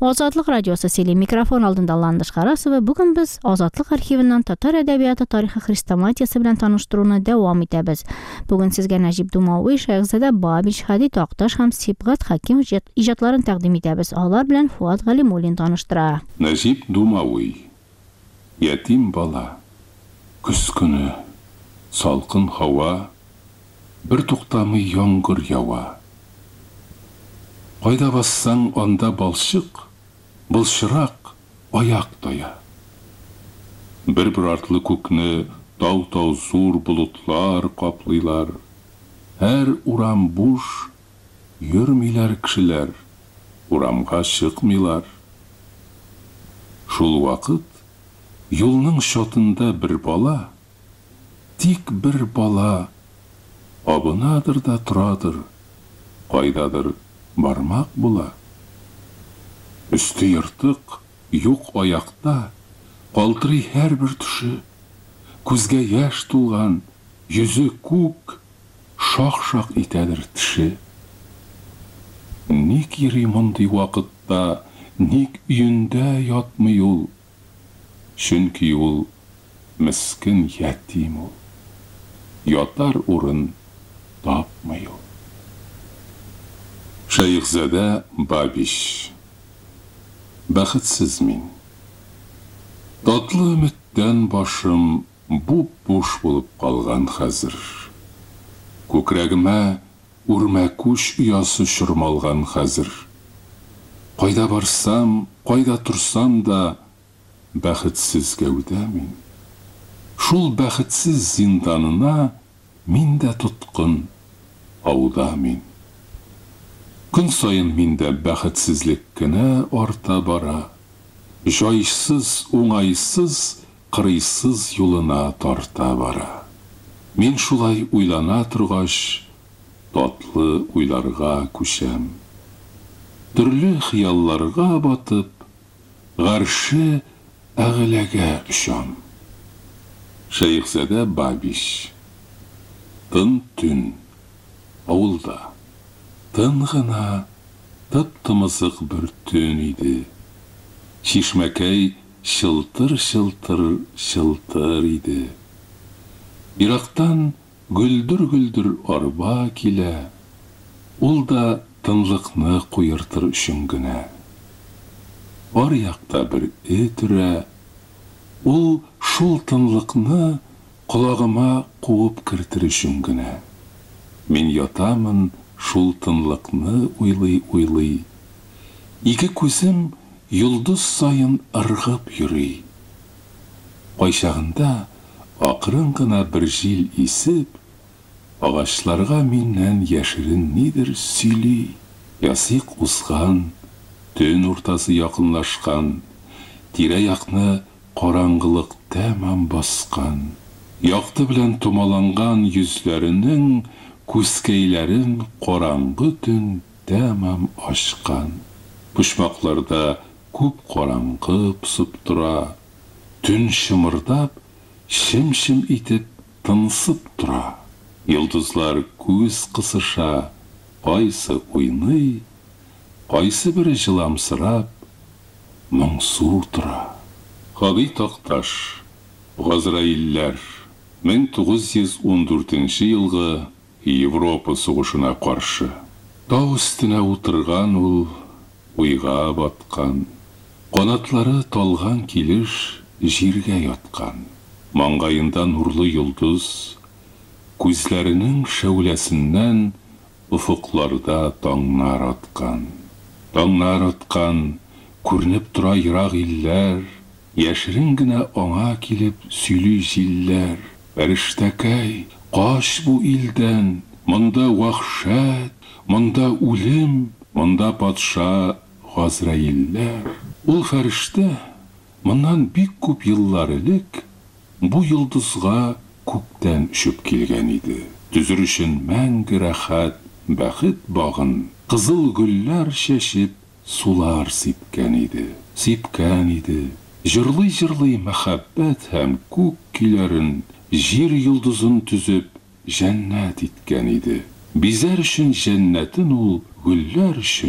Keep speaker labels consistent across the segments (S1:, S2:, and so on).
S1: Азатлык радиосы сөйли микрофон алдында Ландыш Карасова. Бүген без Азатлык архивыннан татар әдәбияты тарихы хрестоматиясы белән таныштыруны дәвам итәбез. Бүген сезгә Нәҗип Думауи, Шәйхзадә Бабич, Хади Такташ һәм Сибгат Хаким иҗатларын тәкъдим итәбез. Алар белән Фуат Галимуллин таныштыра.
S2: Нәҗип Думауи. Ятим бала. Көз көне. Салкын һава. Бер туктамый яңгыр ява. Кайда бассаң, анда балчык, былчырак, аяк тоя. Бер артлы күкне тау-тау зур болытлар каплыйлар. Һәр урам буш, йөрмиләр кешеләр, урамга чыкмыйлар. Шул вакыт юлның шотында бер бала, тик бер бала, абынадыр да торадыр, кайдадыр бармак була. Үсте йыртык, юк аякта, калтырый һәрбер төше, күзгә яшь тулган, йөзе күк, шак-шак итәдер теше. Ник йөри мондый вакытта, ник өендә ятмый ул? Чөнки ул мискин ятим ул. Ятар урын тапмый ул. Шәйхзадә Бабич. Бәхетсез мин. Татлы өметтән башым буп-буш булып калган хәзер. Күкрәгемә үрмә күч уясы чормалган хәзер. Кайда барсам, кайда турсам да бәхетсез гәүдә мин. Шул бәхетсез зинданына мин дә тоткын, ауда мин. Көн сайын миндә бәхетсезлек кенә арта бара. Җайсыз, уңайсыз, кырыйсыз юлына тарта бара. Мин шулай уйлана торгач, татлы уйларга күчәм. Төрле хыялларга батып, гарше әгъләгә очам. Шәйхзадә Бабич. Тын төн, авылда. Тын гына, тып-тымызык бер төн иде. Чишмәкәй чылтыр-чылтыр, чылтыр иде. Ирактан гөлдер-гөлдер арба килә. Ул да тынлыкны куертыр өчен генә. Ар якта бер эт үрә. Ул шул тынлыкны колагыма куып кертер өчен генә. Мин ятамын шул тынлыкны уйлый-уйлый. Ике күзем йолдыз сайын ыргып йөри. Кайчагында акрын гына бер җил исеп, агачларга миннән яшерен нидер сөйли. Ясык узган, төн уртасы якынлашкан, тирә-якны караңгылык тәмам баскан. Якты белән томаланган йөзләренең күскәйләрен караңгы төн тәмам ачкан. Пушмакларда күп караңгы пысып тора. Төн шымырдап, шим-шим итеп тынсып тора. Йолдызлар күз кысыша, кайсы уйный, кайсы бер җыламсырап, моңсу тора. Хади Такташ. Газраилләр. 1914 елгы Европа сугышына каршы. Тау өстенә утырган ул, уйга баткан. Канатлары талган килеш җиргә яткан. Маңгаенда нурлы йолдыз, күзләренең шәүләсеннән уфукларда таңнар аткан. Таңнар аткан, күренеп тора ерак илләр, яшерен генә аңа килеп сөйли җилләр. Фәрештәкәй, каш бу илдән, монда вахшәт, монда үлем, монда патша Газраилләр. Ул фәрештә моннан бик күп еллар элек бу йолдызга күктән төшеп килгән иде. Түзер өчен мәңге рәхәт, бәхет багын, кызыл гөлләр чәчеп, сулар сипкән иде. Сипкән иде. Җырлый-җырлый мәхәббәт һәм күк көйләрен, җир йолдызын түзеп, җәннәт иткән иде. Бизәр өчен җәннәтен ул гөлләр өчен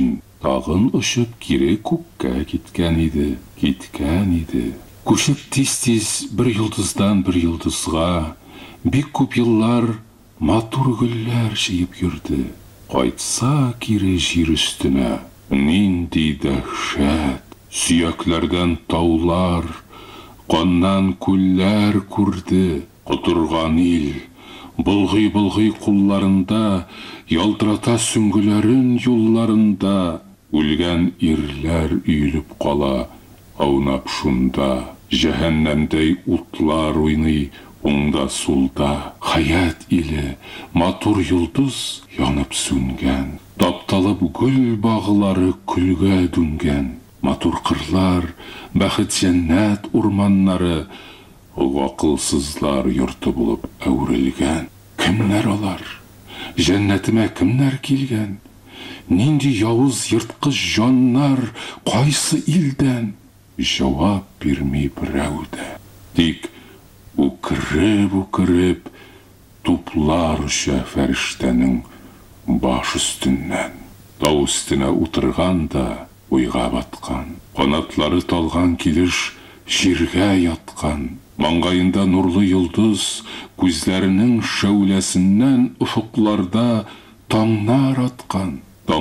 S2: тағын ұшып кире күккә киткән иде. Күшіп тиз-тиз бір йолдыздан бір йолдызға, бик күп еллар матур гүлләр жиып йөрде. Кайтса кире җир өстенә, нинди дәһшәт! Сөякләрдән таулар, каннан күлләр күрде. Котырган ил, былгый-былгый кулларында, ялтырата сөңгеләрен юлларында, үлгән ирләр өелеп кала, аунап шунда. Җәһәннәмдәй утлар уйный уңда сулда. Хаят иле, матур йолдыз янып сүнгән. Тапталып гүл багылары күлгә дүнгән. Матур кырлар, бәхет җәннәт урманнары, акылсызлар йорты булып әверелгән. Кемнәр алар? Җәннәтемә кемнәр килгән? Нинди явыз йырткыч җаннар, кайсы илдән? Җавап бирми берәү дә. Тик үкереп, туплар үчә фәрештәнең баш өстеннән. Тау өстенә утырганда уйга баткан. Канатлары талган килеш җиргә яткан. Маңгаенда нурлы йолдыз, күзләренең шәүләсеннән уфукларда таңнар аткан.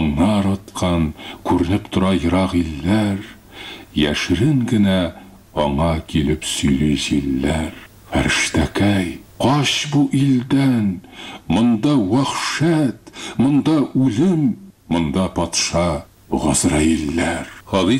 S2: Күренеп тора ерак илләр. Яшерен генә аңа килеп сөйли җилләр. Фәрештәкәй, кач бу илдән, монда вахшәт, монда үлем, монда патша, Газраилләр. Хали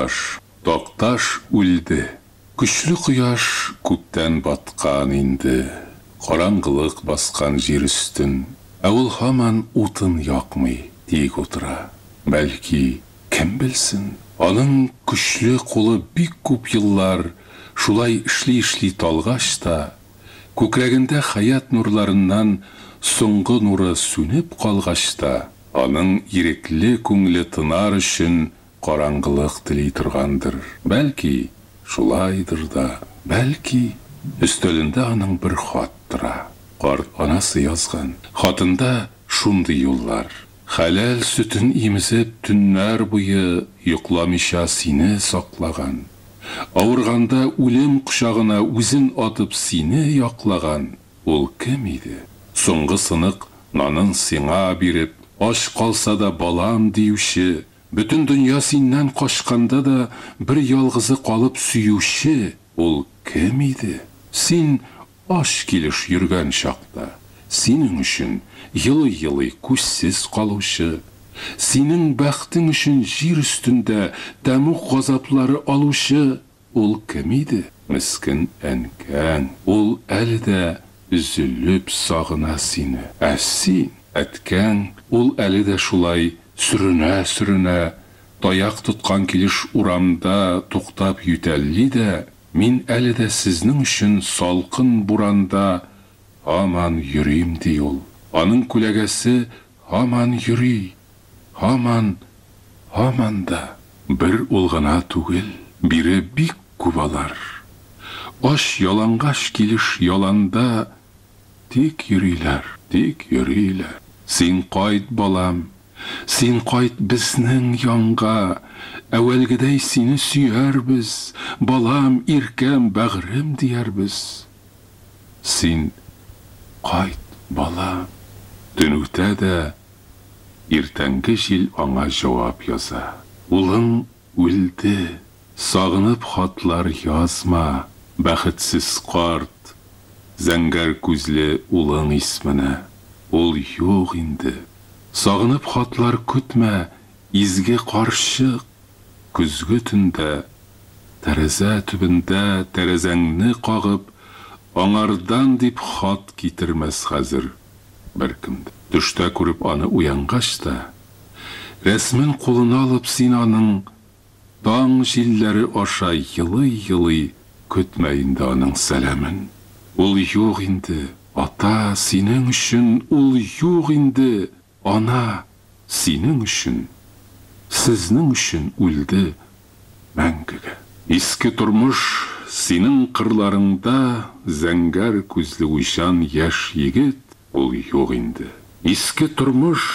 S2: Такташ үлде. Көчле кояш күптән баткан инде. Караңгылык баскан җир өстен, ә ул һаман утын якмый, тик утыра. Бәлки, кем белсен? Аның көчле кулы бик күп еллар шулай эшли талгач та, күкрәгендә хаят нурларыннан соңгы нуры сүнеп калгач та, аның ирекле күңле тынар өчен караңгылык тели торгандыр. Бәлки, шулайдыр да, бәлки, өстәлендә аның бер хат тора. Карт анасы язган. Хатында шундый юллар. Хәләл сөтен имезеп төннәр буе йокламыйча сине саклаган. Авырганда үлем кучагына үзен атып сине яклаган. Ул кем иде? Соңгы сынык нанын сиңа биреп, аш калса да балам диюче, бүтән дөнья синнән качканда да бер ялгызы калып сөюче. Ул кем иде? Син аш килеш йөргән чакта, синең өчен йылый күзсез калучы, синең бәхтең өчен җир өстендә тәмук газаплары алучы. Ул кем иде? Мискин әнкәң. Ул әле дә üzülüp сагына сине. Ә син, әткәң, ул әле дә шулай сүренә, таяк тоткан килеш урамда туктап ютәлли дә, мин әле дә сезнең өчен салкын буранда һаман йөрим ди ул. Аның күләгәсе һаман йөри, һаман да. Бер ул гына түгел, бире бик күп алар. Аш ялангаш килеш яланда тик йөриләр. Син кайт, балам, син кайт безнең янга. Әвәлгедәй сине сөярбез, балам, иркәм, бәгърем диярбез. Син кайт, балам. Төн үтә дә, иртәнге җил аңа җавап яза. Улың үлде, сагынып хатлар язма, бәхетсез карт, зәңгәр күзле улың исменә. Ул юк инде. Сагынып хатлар көтмә, изге карчык. Күзге төндә, тәрәзә төбендә тәрәзәңне кагып, аңардан дип хат китермәс хәзер беркемдә. Төштә күреп аны уянгач та, рәсмен кулына алып син аның таң җилләре аша йылый, көтмә инде аның сәламен. Ул юк инде, ата, синең өчен ул юк инде, ана, синең өчен, сезнең өчен үлде мәңгегә. Иске тормыш синең кырларыңда зәңгәр күзле уйчан яшь егет, ул юк инде. Иске тормыш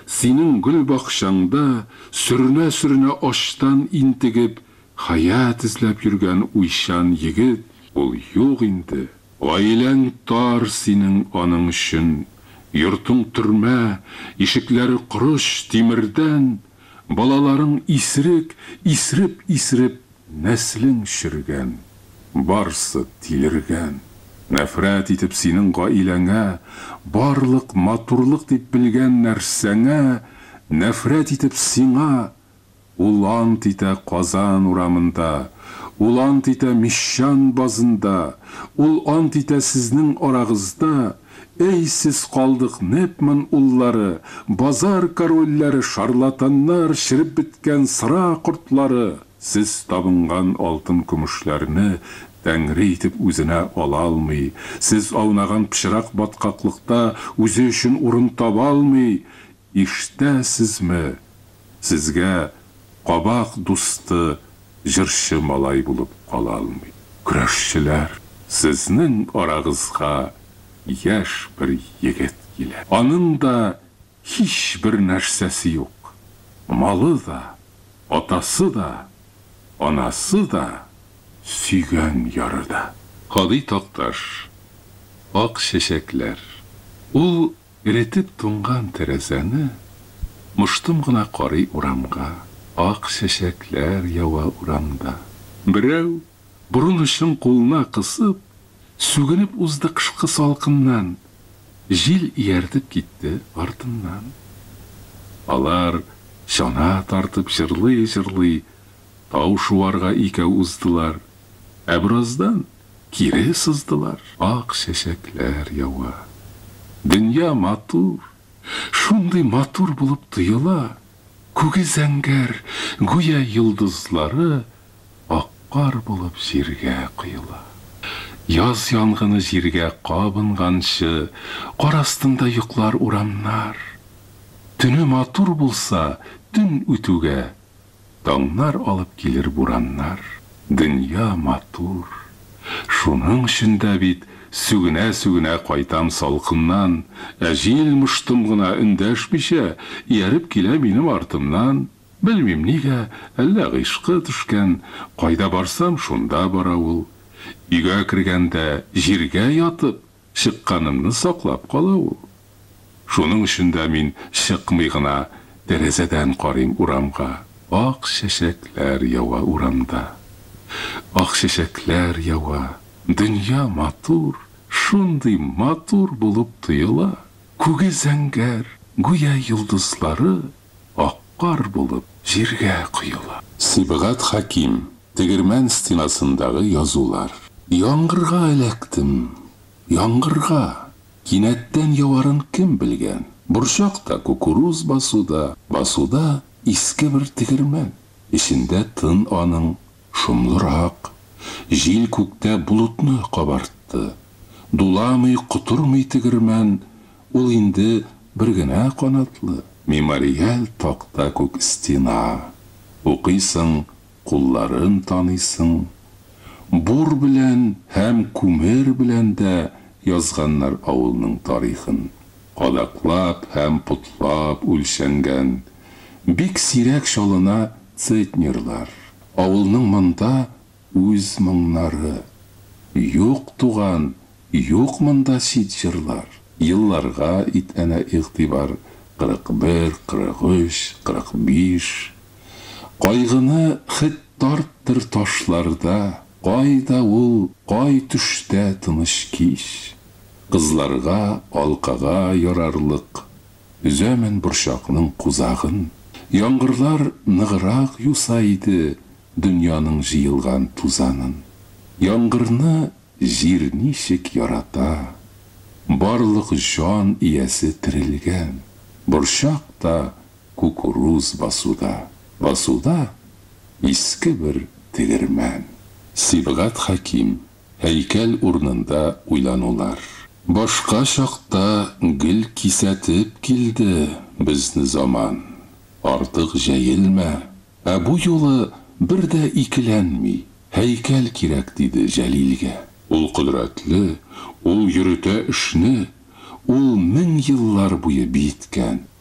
S2: синең гүл бакчаңда сүренә-сүренә аштан интегеп, хаят эзләп йөргән уйчан егет, ул юк инде. Гаиләң тар синең аның өчен, йортың төрмә, ишекләре корыш тимердән, балаларың исерек, исереп, нәслең чиргән, барсы тилергән. Нәфрәт итеп синең гаиләңә, барлык матурлык дип белгән нәрсәңә, нәфрәт итеп сиңа, ул ант итә Казан урамында, ул ант итә Мишан базында, ул ант итә сезнең арагызда, эй сез калдык нәпмән уллары, базар корольләре, шарлатаннар, чиреп биткән сыра кортлары, сез табынган алтын көмешләрне Тәңре итеп үзенә ала алмый, сез аунаган пычрак баткаклыкта үзе өчен урын таба алмый, иштәсезме? Сезгә кабак дусты, җырчы малай булып кала алмый. Көрәшчеләр, сезнең арагызга яшь бер егет килә. Аның да һич бер нәрсәсе юк. Малы да, атасы да, анасы да, сөйгән ярыда. Хади Такташ, ак чәчәкләр. Ул иретеп туңган тәрәзәне, мыштым гына карый урамга. Ак чәчәкләр ява урамда. Берәү, бурын өчен кулына кысып, сүгенеп узды кышкы салкыннан. Җил ияртеп китте артыннан. Алар чана тартып җырлый, тау шуарга икәү уздылар. Ә бераздан кире сыздылар. Ак чәчәкләр ява. Дөнья матур, шундый матур булып тоела. Күге зәңгәр, гүя йолдызлары ак кар булып җиргә коела. Яз янгыны җиргә кабынганчы, кар астында йоклар урамнар. Төне матур булса, төн үтүгә таңнар алып килер бураннар. Дөнья матур. Шуның өчен дә бит сүгенә кайтам салкыннан, ә җил мыштым гына эндәшмичә ияреп килә минем артымнан. Белмим нигә, әллә гыйшкы төшкән, кайда барсам шунда бара ул. Өйгә кергәндә җиргә ятып, чыкканымны саклап кала ул. Шуның өчен дә мин чыкмый гына тәрәзәдән карыйм урамга. Ак чәчәкләр ява урамда. Ак чәчәкләр ява. Дөнья матур, шундый матур булып тоела. Күге зәңгәр, гүя йолдызлары ак кар булып җиргә коела. Сибгат Хаким, тегермән стенасындагы язулар. Яңгырга эләктем, яңгырга. Кинәттән яварын кем белгән? Бурчакта кукуруз басуда, иске бер тегермән. Ишендә тын аның шумлырак. Җил күктә булутны кабартты. Дуламый, кутырмый тегермән, ул инде бер генә канатлы. Мемориаль такта күк стена. Укыйсың, кулларын таныйсың. Бур белән һәм күмер белән дә язганнар авылның тарихын. Кадаклап һәм путлап үлчәнгән. Бик сирәк шалына центнерлар. Авылның монда үз моңнары. Юк туган, юк монда чит җырлар. Елларга ит әнә игътибар. 41, 43, 45. Кайгыны хит тарттыр ташларда. Кайда ул, кай төштә тыныч кич. Кызларга, алкага ярарлык. Үзәмен бурчакның кузагын. Яңгырлар ныгырак юса иде дөньяның җыелган тузанын. Яңгырны җир ничек ярата. Барлык җан иясе терелгән. Бурчакта кукуруз басуда. Басуда иске бер тегермән. Сибгат Хаким, һәйкәл урынында уйланулар. Башка чакта гел кисәтеп килде безне заман. Артык җәелмә, ә бу юлы бер дә икеләнми. Һәйкәл кирәк диде Җәлилгә. Ул кудрәтле, ул йөртә эшне, ул 1000 еллар буе биткән.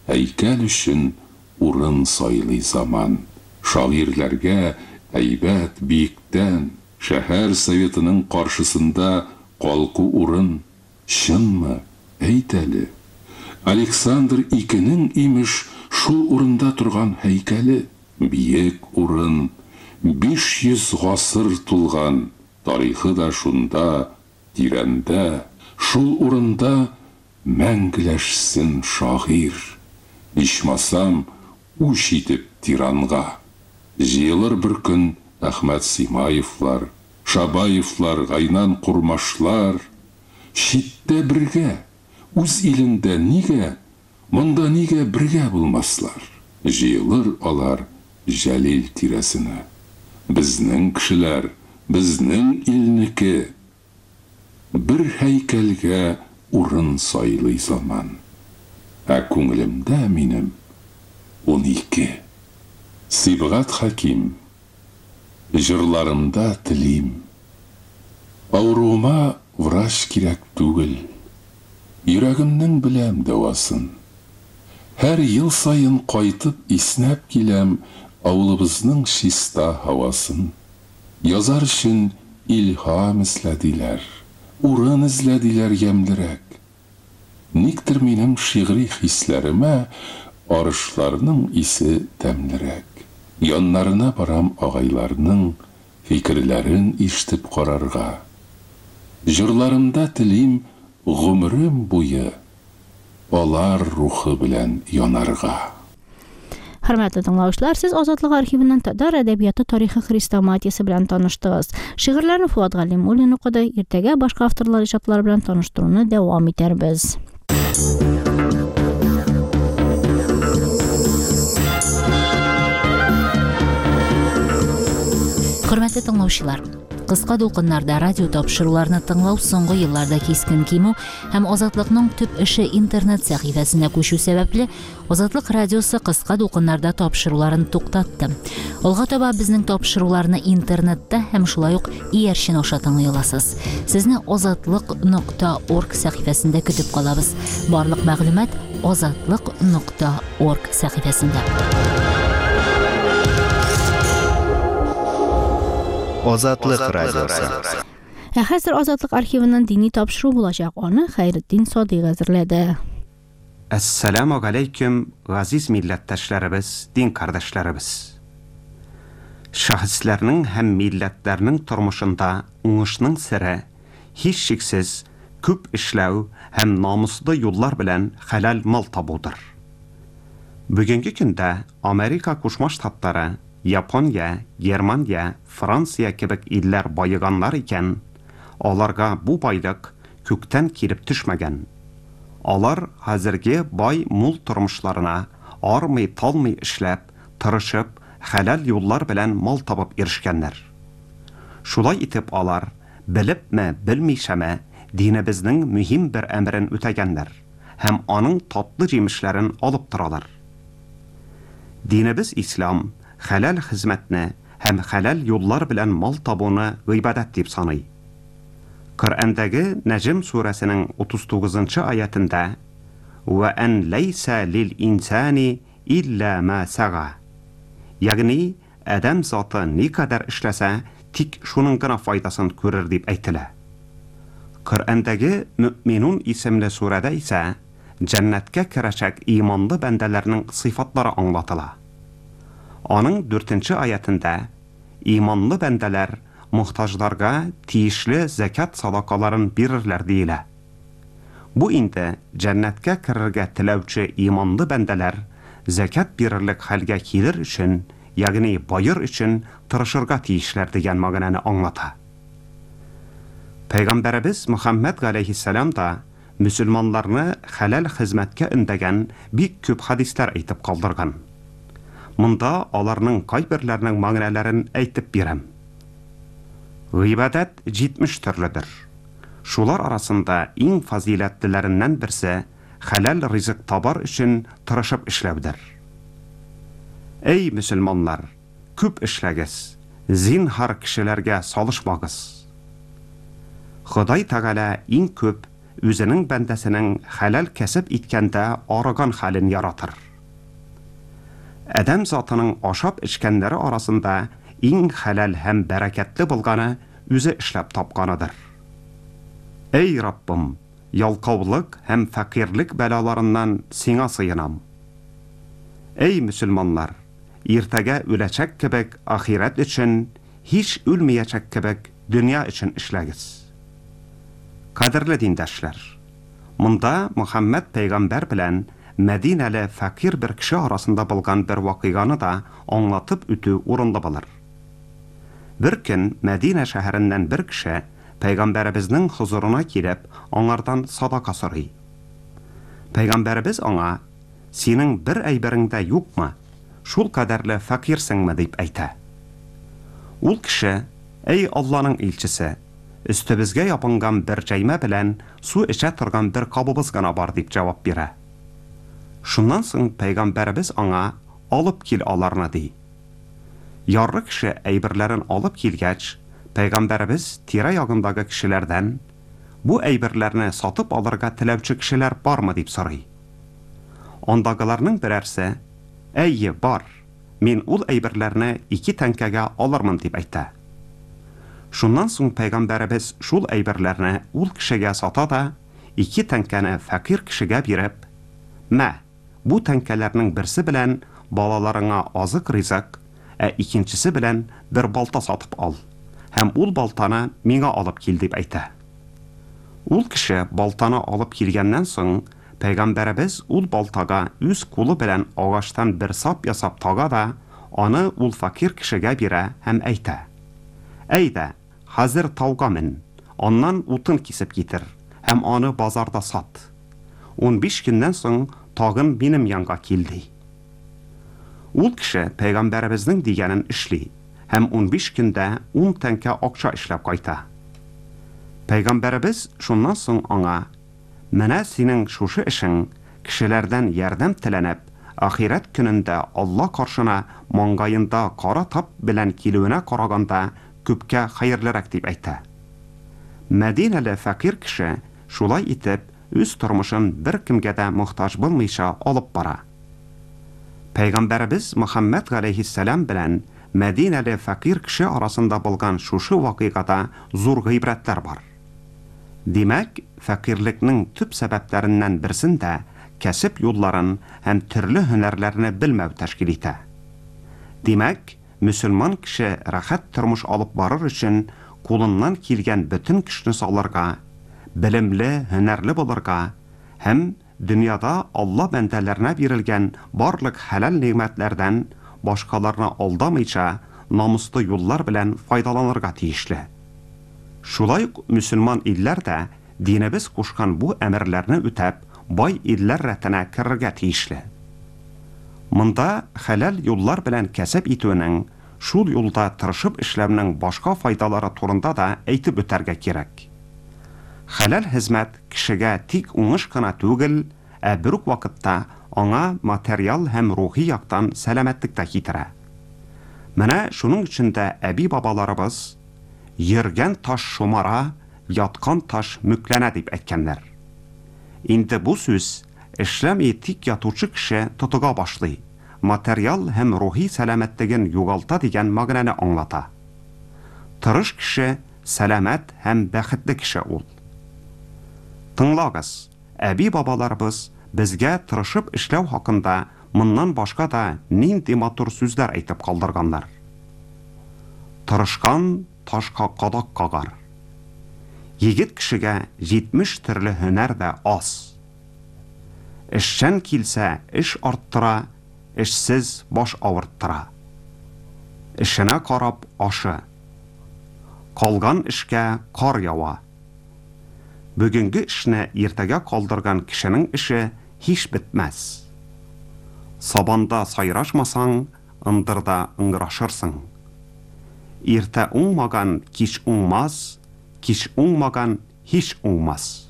S2: Һәйкәл өчен урын сайлый заман. Шагыйрьләргә әйбәт биектән, шәһәр советының каршысында калку урын. Чынмы? Әйт әле. Александр II имеш шул урында турган һәйкәле. Биек урын, 500 гасыр тулган, тарихы да шунда, тирәндә. Шул урында мәңгеләшсен шагыйр. Ичмасам, үч итеп тиранга. Җыелыр бер көн Әхмәт Симаевлар, Шабаевлар, Гайнан Курмашлар. Читтә бергә, үз илендә нигә, монда нигә бергә булмаслар? Җыелыр алар Җәлил тирәсенә. Безнең кешеләр, безнең илнеке. Бер һәйкәлгә урын сайлый заман. Ә күңелемдә минем 12. Сибгат Хаким. Җырларымда телим. Ауруыма врач кирәк түгел. Йөрәгемнең беләм дәвасын. Һәр ел сайын кайтып иснәп киләм авылыбызның чиста һавасын. Язар өчен илһам эзләдиләр, урын эзләдиләр ямьлерәк. Никтер минем шигъри хисләремә арышларның исе тәмлерәк. Яннарына барам агайларның фикерләрен ишетеп карарга. Җырларымда телим гомрем буе алар рухы белән янарга.
S1: Хөрмәтле тыңлаучылар, сез Азатлык архивыннан татар әдәбияты тарихы хрестоматиясе белән таныштыгыз. Шигырьләрне Фуат Галимуллин укыды. Иртәгә башка авторлар иҗатлары белән таныштыруны дәвам итәрбез. Хөрмәтле тыңлаучылар, кыска дулкыннарда радио тапшыруларны тыңлау соңгы елларда кискен кимү һәм Азатлыкның төп эше интернет сәхифәсенә күчү сәбәпле Азатлык радиосы кыска дулкыннарда тапшыруларын туктатты. Алга таба безнең тапшыруларны интернетта һәм шулай ук иярчен аша тыңлый аласыз. Сезне azatlyk.org сәхифәсендә көтеп калабыз. Барлык мәгълүмат azatlyk.org сәхифәсендә.
S3: Азатлык радиосы.
S1: Хәзер Азатлык архивыннан дини тапшыру булачак. Аны Хәйретдин Садыйк әзерләде.
S4: Ассаламу алейкум, газиз милләттәшләребез, дин кардәшләребез. Шәхесләрнең һәм милләтләрнең тормышында уңышның сире һич шиксез күп эшләү һәм намуслы юллар белән хәлал мал табудыр. Бүгенге көндә Америка Кушма Штаттары, Япония, Германия, Франция кебек илләр байыганнар икән, аларга бу байлык күктән килеп төшмәгән. Алар хәзерге бай мул тормышларына армый-талмый эшләп, тырышып, хәлал юллар белән мал табып ирешкәннәр. Шулай итеп алар, белепме, белмишәме, динебезнең мөһим бер әмрен үтәгәннәр һәм аның татлы җимешләрен алып торалар. Динебез ислам хәлал хезмәтне һәм хәлал юллар белән мал табуны гыйбадәт дип саный. Коръәндәге Нәҗм сүрәсенең 39-нчы аятында «Ва ан лайса лил инсани илля ма сага». Ягъни адам заты никадәр эшләсә, тик шуның гына файдасын күрер дип әйтелә. Коръәндәге Мөъминун исемле сүрәдә исә җәннәткә керәчәк иманлы бәндәләрнең сыйфатлары аңлатыла. Аның 4-нче аятында иманлы бәндәләр мохтаҗларга тиешле закат садакаларын бирерләр диелә. Бу инде җәннәткә керергә теләүче иманлы бәндәләр закат бирерлек хәлгә килер өчен, ягъни байыр өчен тырышырга тиешләр дигән мәгънәне аңлата. Пәйгамбәребез Мөхәммәд галәйһиссәлам да мөселманларны хәлал хезмәткә өндәгән бик күп хадисләр әйтеп калдырган. Монда аларның кайберләренең мәгънәләрен әйтеп бирәм. Гыйбадәт 70 төрледер. Шулар арасында иң фазиләтлеләреннән берсе хәлал ризык табар өчен тырышып эшләүдер. Эй мөселманнар, күп эшләгез, зинһар кешеләргә салышмагыз. Ходай Тәгалә иң күп үзенең бәндәсенең хәләл кәсеп иткәндә арыган хәлен яратыр. Әдәм затының ашап эчкәннәре арасында иң хәләл һәм бәрәкәтле булганы үзе эшләп тапканыдыр. Эй Раббым, ялкаулык һәм фәкыйрлек бәлаларыннан сиңа сыйынам. Эй мөселманнар, иртәгә үләчәк кебек ахират өчен, һич үлмәячәк кебек дөнья өчен эшләгез. Кадерле диндәшләр, монда Мөхәммәд пәйгамбәр белән Мәдинәле фәкир бер кеше арасында булган бер вакыйганы да аңлатып үтү урынлы булыр. Бер көн Мәдинә шәһәреннән бер кеше пәйгамбәребезнең хузурына килеп, аңардан садака сорый. Пәйгамбәребез аңа: "Синең бер әйбереңдә юкмы? Шул кадәрле фәкирсеңме?" дип әйтә. Ул кеше: "Эй Алланың илчесе, өстебезгә япынган бер җәймә белән су эчә торган бер кабыбыз гына бар" дип җавап бирә. Шуннан соң пәйгамбәребез аңа: "Алып кил аларны" ди. Ярры кеше әйберләрен алып килгәч, пәйгамбәребез тирә-ягындагы кешеләрдән: "Бу әйберләрне сатып алырга теләүче кешеләр бармы?" дип сорый. Ондагыларның берәрсе: "Әйе, бар. Мин ул әйберләрне 2 тәңкәгә алырмын" дип әйтә. Шуннан соң пәйгамбәребез шул әйберләрне ул кешегә сата да, 2 тәңкәне фәкир кешегә биреп: "Мә, бу тәңкәләрнең берсе белән балаларыңа азык-ризык, икенчесе белән бер балта сатып ал, һәм ул балтаны миңа алып кил" дип әйтә. Ул кеше балтаны алып килгәннән соң, пәйгамбәребез ул балтага үз кулы белән агачтан бер сап ясап тага да, аны ул фәкир кешегә бирә һәм әйтә: "Әйдә, хәзер тауга мен, аннан утын кисеп китер, һәм аны базарда сат. 15 көннән соң тагын минем янга кил" ди. Ул кеше пәйгамбәребезнең дигәнен эшли һәм 15 көндә 10 тәңкә акча эшләп кайта. Пәйгамбәребез шуннан соң аңа: "Менә синең шушы эшең кешеләрдән ярдәм теләнеп, ахират көнендә Алла каршына маңгаенда кара тап белән килүенә караганда күпкә хәерлерәк" дип әйтә. Мәдинәле фәкир кеше шулай итеп үз тормышын бер кемгә дә мохтаҗ булмыйча алып бара. Пәйгамбәребез Мөхәммәд галәйһиссәлам белән Мәдинәле фәкир кеше арасында булган шушы вакыйгада зур гыйбрәтләр бар. Димәк, фәкирлекнең төп сәбәпләреннән берсендә кәсеп юлларын һәм төрле һөнәрләрне белмәү тәшкил итә. Димәк, мөселман кеше рәхәт тормыш алып барыр өчен кулыннан килгән бөтен көчне салырга, белемле, һөнәрле булырга һәм дөньяда Алла бәндәләренә бирелгән барлык хәләл ниъмәтләрдән башкаларны алдамыйча намуслы юллар белән файдаланырга тиешле. Шулай ук мөселман илләр дә динебез кушкан бу әмерләрне үтәп, бай илләр рәтенә керергә тиешле. Монда хәләл юллар белән кәсеп итүнең, шул юлда тырышып эшләүнең башка файдалары турында да әйтеп үтәргә кирәк. Хәләл хезмәт кешегә тик уңыш кына түгел, бер үк вакытта аңа материал һәм рухи яктан сәламәтлек тә китерә. Менә шуның өчен дә әби-бабаларыбыз "Йөргән таш шумара, яткан таш мүкләнә" дип әйткәннәр. Инде бу сүз эшләми тик ятучы кеше тотыга башлый, материал һәм рухи сәламәтлеген югалта дигән мәгънәне аңлата. Тырыш кеше сәламәт һәм бәхетле кеше ул. Тыңлагыз, әби-бабаларыбыз безгә тырышып эшләү хакында моннан башка да нинди матур сүзләр әйтеп калдырганнар. Тырышкан ташка кадак кагар. Егет кешегә 70 төрле һөнәр дә аз. Эшчән килсә эш арттыра, эшсез баш авырттыра. Эшенә карап ашы. Калган эшкә кар ява. Бүгенге эшне иртәгә калдырган кешенең эше һич бетмәс. Сабанда сайрашмасаң, ындырда ыңгырашырсың. Иртә уңмаган кич уңмас, кич уңмаган һич уңмас.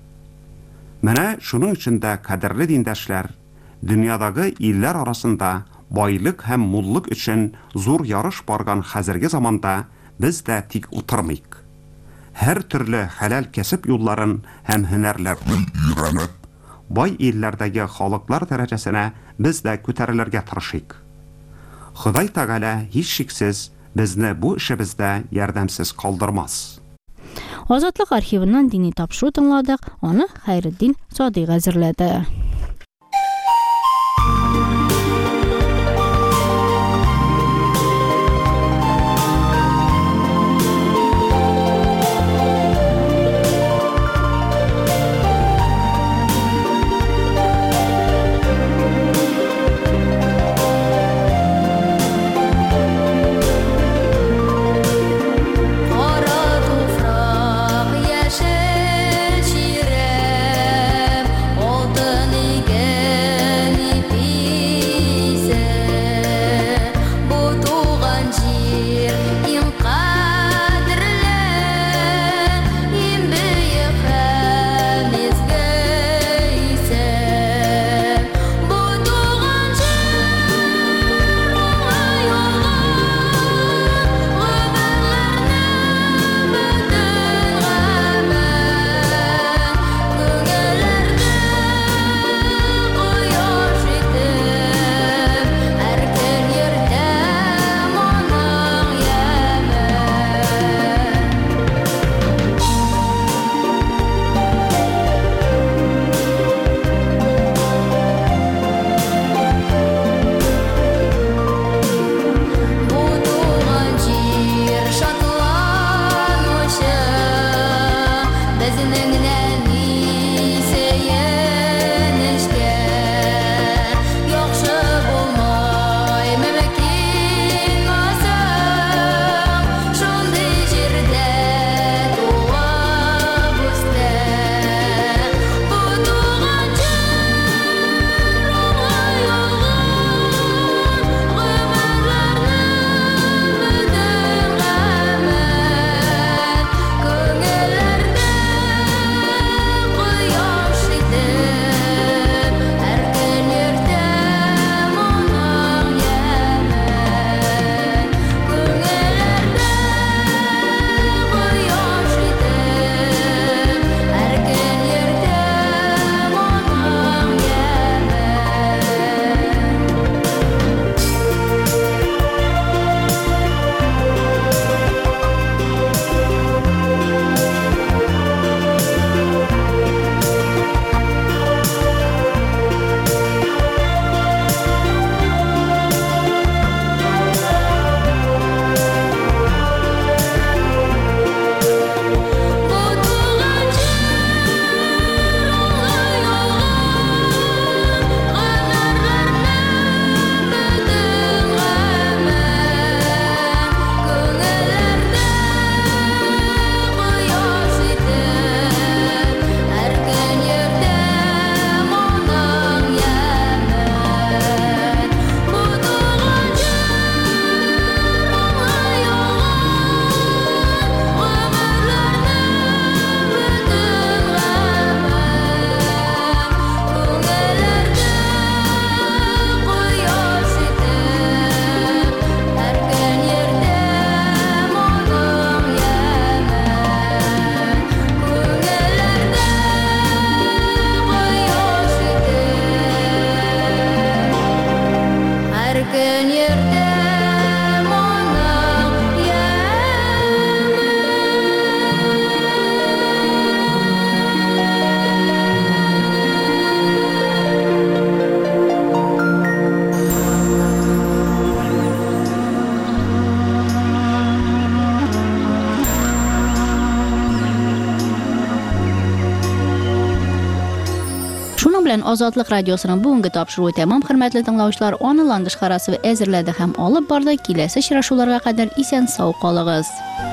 S4: Менә шуның өчен дә кадерле диндәшләр, дөньядагы илләр арасында байлык һәм муллык өчен зур ярыш барган хәзерге заманда без дә тик утырмыйк. һәр төрле хәләл кәсеп юлларын һәм һөнәрләрен өйрәнеп, бай илләрдәге халыклар дәрәҗәсенә без дә күтәрелергә тырышыйк. Ходай Тәгалә һич шиксез безне бу эшебездә ярдәмсез калдырмас.
S1: Азатлык архивыннан дини тапшыру тыңладык, аны Хәйретдин Садыйк әзерләде. белән Азатлык радиосының бүгенге тапшыруы тәмам, хөрмәтле тыңлаучылар, аны Ландыш Харасова әзерләде һәм алып барды. Киләсе очрашуларга кадәр исән сау калыгыз.